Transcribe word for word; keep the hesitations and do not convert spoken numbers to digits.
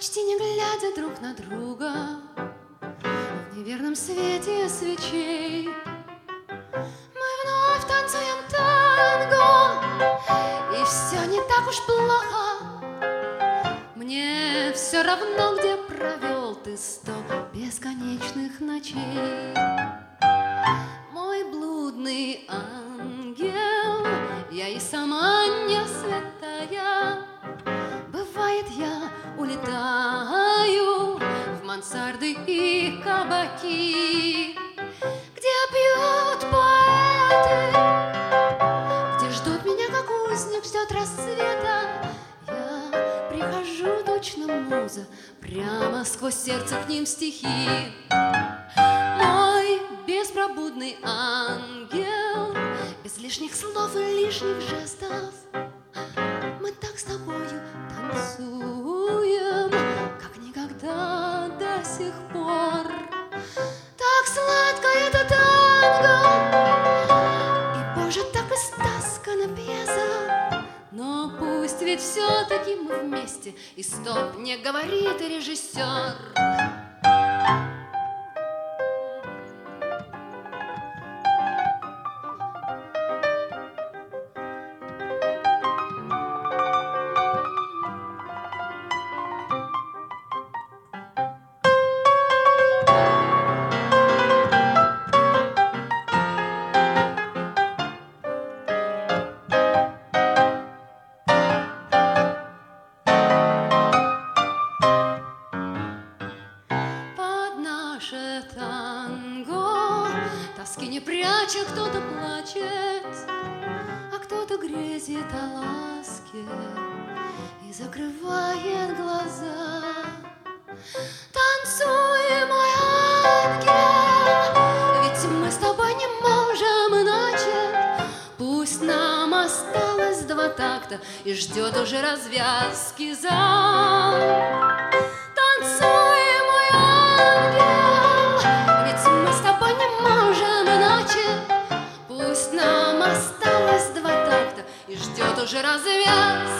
почти не глядя друг на друга, в неверном свете свечей мы вновь танцуем танго, и все не так уж плохо. Мне все равно, где провел ты сто бесконечных ночей. Мой блудный ангел, я и сама не святая. Бывает, я улетаю в мансарды и кабаки, где пьют поэты, где ждут меня, как узник ждет рассвета. Я прихожу, точно муза, прямо сквозь сердце к ним стихи. Мой беспробудный ангел, без лишних слов и лишних жестов, мы так с тобою танцуем, как никогда до сих пор. Так сладко это танго, и, Боже, так истаскана пьеса. Но пусть ведь все-таки мы вместе, и стоп, не говорит режиссер. Танго, тоски не пряча, кто-то плачет, а кто-то грезит о ласке и закрывает глаза. Танцуй, мой ангел, ведь мы с тобой не можем иначе. Пусть нам осталось два такта и ждет уже развязки зал. Танцуй, мой ангел, ведь мы с тобой не можем иначе. Пусть нам осталось два такта и ждет уже развязки.